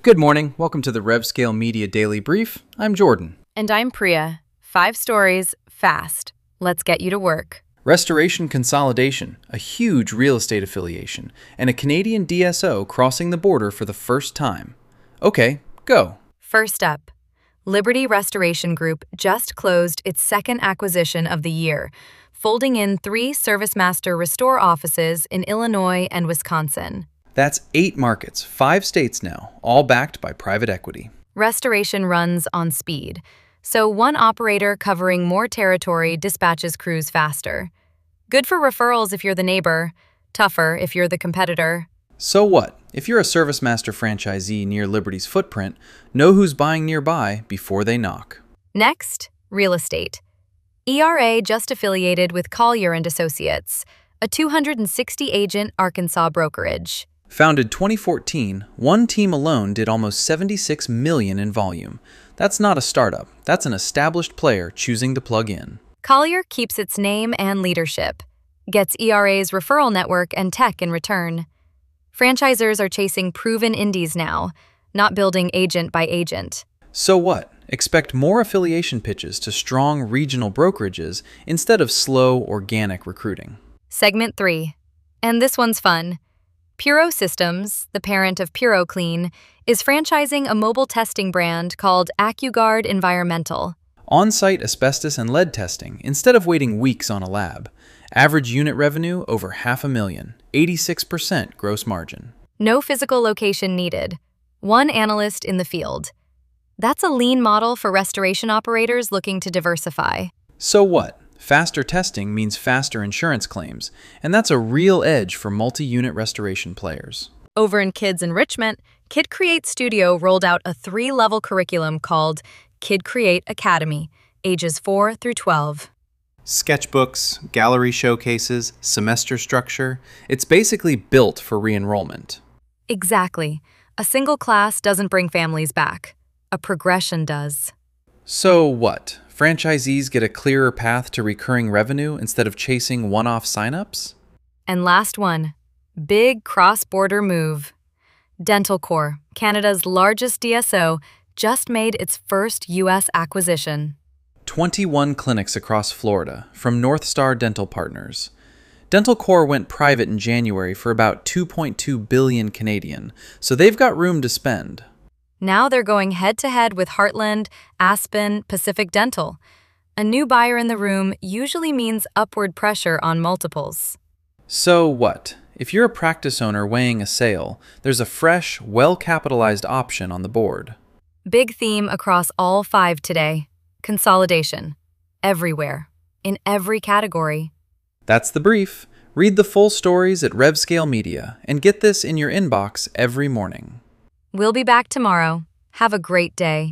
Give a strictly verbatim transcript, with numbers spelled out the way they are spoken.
Good morning. Welcome to the RevScale Media Daily Brief. I'm Jordan. And I'm Priya. Five stories, fast. Let's get you to work. Restoration Consolidation, a huge real estate affiliation, and a Canadian D S O crossing the border for the first time. Okay, go. First up, Liberty Restoration Group just closed its second acquisition of the year, folding in three ServiceMaster Restore offices in Illinois and Wisconsin. That's eight markets, five states now, all backed by private equity. Restoration runs on speed, so one operator covering more territory dispatches crews faster. Good for referrals if you're the neighbor, tougher if you're the competitor. So what? If you're a ServiceMaster franchisee near Liberty's footprint, know who's buying nearby before they knock. Next, real estate. E R A just affiliated with Collier and Associates, a two hundred sixty agent Arkansas brokerage. Founded twenty fourteen, one team alone did almost seventy-six million dollars in volume. That's not a startup. That's an established player choosing to plug in. Collier keeps its name and leadership, gets E R A's referral network and tech in return. Franchisors are chasing proven indies now, not building agent by agent. So what? Expect more affiliation pitches to strong regional brokerages instead of slow, organic recruiting. Segment three. And this one's fun. Puro Systems, the parent of PuroClean, is franchising a mobile testing brand called AccuGuard Environmental. On-site asbestos and lead testing instead of waiting weeks on a lab. Average unit revenue over half a million, eighty-six percent gross margin. No physical location needed. One analyst in the field. That's a lean model for restoration operators looking to diversify. So what? Faster testing means faster insurance claims, and that's a real edge for multi-unit restoration players. Over in Kids Enrichment, Kid Create Studio rolled out a three-level curriculum called Kid Create Academy, ages four through twelve. Sketchbooks, gallery showcases, semester structure. It's basically built for re-enrollment. Exactly. A single class doesn't bring families back. A progression does. So what? Franchisees get a clearer path to recurring revenue instead of chasing one-off signups? And last one, big cross-border move. Dentalcorp, Canada's largest D S O, just made its first U S acquisition. twenty-one clinics across Florida from North Star Dental Partners. Dentalcorp went private in January for about two point two billion Canadian, so they've got room to spend. Now they're going head-to-head with Heartland, Aspen, Pacific Dental. A new buyer in the room usually means upward pressure on multiples. So what? If you're a practice owner weighing a sale, there's a fresh, well-capitalized option on the board. Big theme across all five today. Consolidation. Everywhere. In every category. That's the brief. Read the full stories at RevScale Media and get this in your inbox every morning. We'll be back tomorrow. Have a great day.